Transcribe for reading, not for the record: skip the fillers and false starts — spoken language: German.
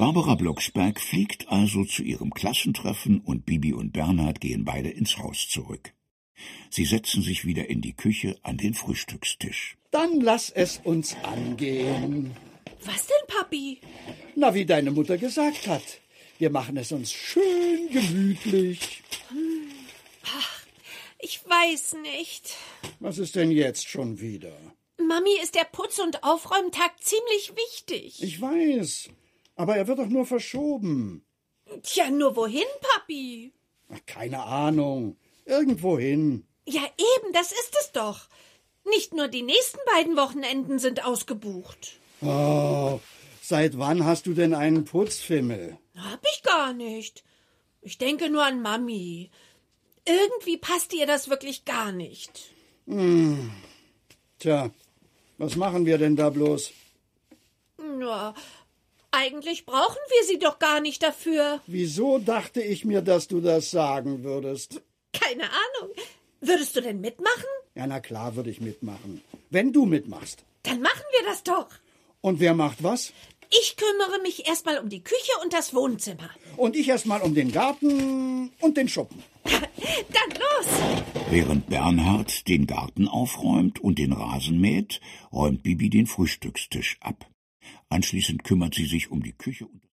Barbara Blocksberg fliegt also zu ihrem Klassentreffen und Bibi und Bernhard gehen beide ins Haus zurück. Sie setzen sich wieder in die Küche an den Frühstückstisch. Dann lass es uns angehen. Was denn, Papi? Na, wie deine Mutter gesagt hat. Wir machen es uns schön gemütlich. Ach, ich weiß nicht. Was ist denn jetzt schon wieder? Mami, ist der Putz- und Aufräumtag ziemlich wichtig. Ich weiß, aber er wird doch nur verschoben. Tja, nur wohin, Papi? Ach, keine Ahnung. Irgendwohin. Ja, eben, das ist es doch. Nicht nur die nächsten beiden Wochenenden sind ausgebucht. Oh, seit wann hast du denn einen Putzfimmel? Hab ich gar nicht. Ich denke nur an Mami. Irgendwie passt ihr das wirklich gar nicht. Tja, was machen wir denn da bloß? Na, eigentlich brauchen wir sie doch gar nicht dafür. Wieso dachte ich mir, dass du das sagen würdest? Keine Ahnung. Würdest du denn mitmachen? Ja, na klar würde ich mitmachen. Wenn du mitmachst. Dann machen wir das doch. Und wer macht was? Ich kümmere mich erstmal um die Küche und das Wohnzimmer. Und ich erstmal um den Garten und den Schuppen. Dann los! Während Bernhard den Garten aufräumt und den Rasen mäht, räumt Bibi den Frühstückstisch ab. Anschließend kümmert sie sich um die Küche und